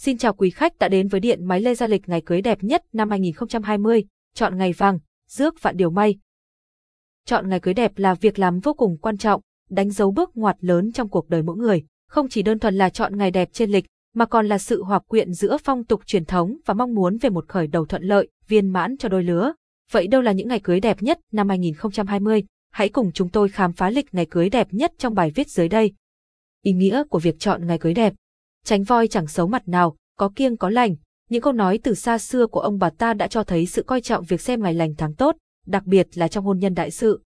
Xin chào quý khách đã đến với Điện Máy Lê Gia Lịch ngày cưới đẹp nhất năm 2020, chọn ngày vàng, rước vạn điều may. Chọn ngày cưới đẹp là việc làm vô cùng quan trọng, đánh dấu bước ngoặt lớn trong cuộc đời mỗi người, không chỉ đơn thuần là chọn ngày đẹp trên lịch, mà còn là sự hòa quyện giữa phong tục truyền thống và mong muốn về một khởi đầu thuận lợi, viên mãn cho đôi lứa. Vậy đâu là những ngày cưới đẹp nhất năm 2020? Hãy cùng chúng tôi khám phá lịch ngày cưới đẹp nhất trong bài viết dưới đây. Ý nghĩa của việc chọn ngày cưới đẹp. Tránh voi chẳng xấu mặt nào, có kiêng có lành. Những câu nói từ xa xưa của ông bà ta đã cho thấy sự coi trọng việc xem ngày lành tháng tốt, đặc biệt là trong hôn nhân đại sự.